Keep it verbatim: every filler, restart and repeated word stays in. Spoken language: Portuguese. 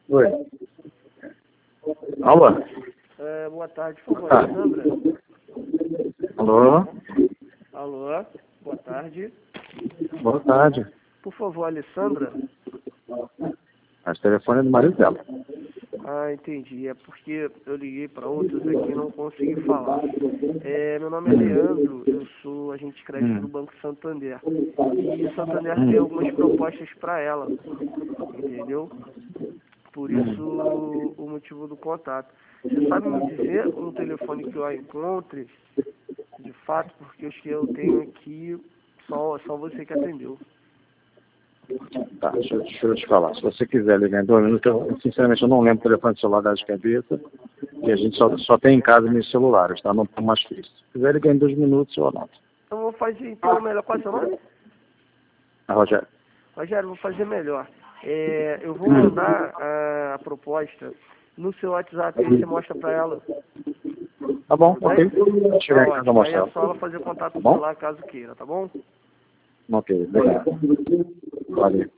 Oi. Alô? É, boa tarde, por favor, Ah. Alessandra. Alô? Alô, boa tarde. Boa tarde. Por favor, Alessandra. Esse telefone é do marido dela. Ah, entendi. É porque eu liguei para outros aqui e não consegui falar. É, meu nome é Leandro, eu sou agente de crédito Hum. do Banco Santander. E o Santander Hum. tem algumas propostas para ela, entendeu? Por isso o motivo do contato. Você sabe me dizer um telefone que eu a encontre, de fato, porque os que eu tenho aqui, só, só você que atendeu. Tá, deixa, eu- deixa eu te falar. Se você quiser ligar em dois minutos, eu, sinceramente eu não lembro o telefone do celular de cabeça. E a gente só, só tem em casa meus celulares, tá? Não tá mais fixo. Se quiser ligar em dois minutos, eu anoto. Então vou fazer então melhor. Qual é o seu nome? Ah, Rogério. Rogério, vou fazer melhor. É, eu vou mandar a, a proposta no seu WhatsApp e aí você mostra para ela. Tá bom, Tudo ok. bem? Vou chegar Tá em casa e ótimo. Aí mostrar. é só ela fazer contato Tá por bom? lá caso queira, tá bom? Ok, obrigado. Valeu.